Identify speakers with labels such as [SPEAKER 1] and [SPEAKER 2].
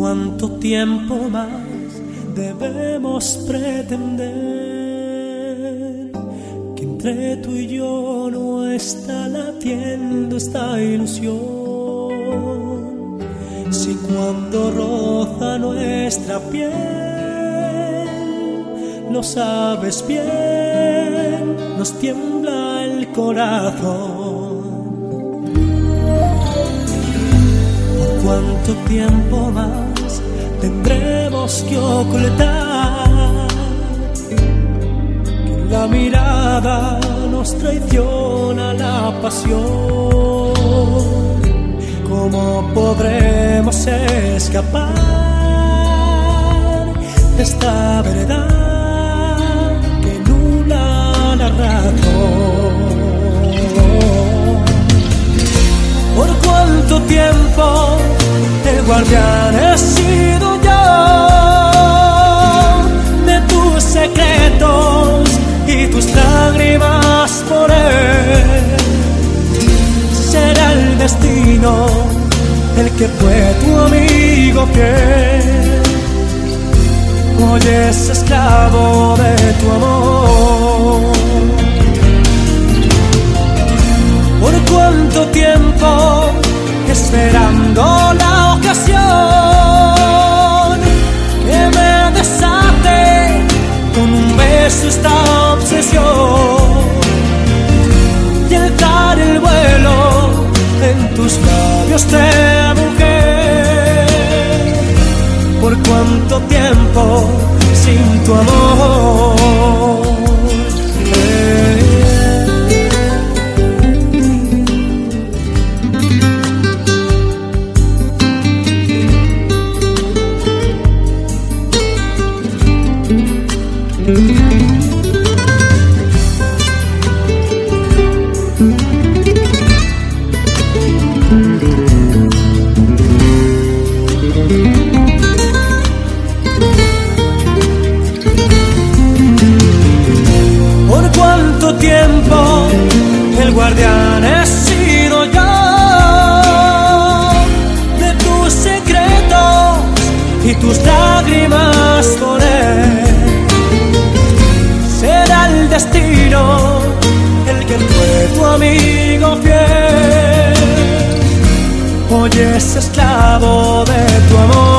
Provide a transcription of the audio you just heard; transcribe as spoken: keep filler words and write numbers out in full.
[SPEAKER 1] ¿Cuánto tiempo más debemos pretender que entre tú y yo no está latiendo esta ilusión? Si cuando roza nuestra piel, lo sabes bien, nos tiembla el corazón. ¿Por cuánto tiempo más tendremos que ocultar que la mirada nos traiciona la pasión? ¿Cómo podremos escapar de esta verdad que nubla la razón? ¿Por cuánto tiempo el guardián he sido yo de tus secretos y tus lágrimas por él? Será el destino el que fue tu amigo fiel. Hoy es esclavo de tu amor. ¿Por cuánto tiempo esperando la ocasión que me desate con un beso esta obsesión y alzar el vuelo en tus labios de mujer? ¿Por cuánto tiempo sin tu amor? ¿Por cuánto tiempo el guardián he sido yo de tus secretos y tus lágrimas por él? Será el destino el que fue tu amigo fiel. Hoy es esclavo de tu amor.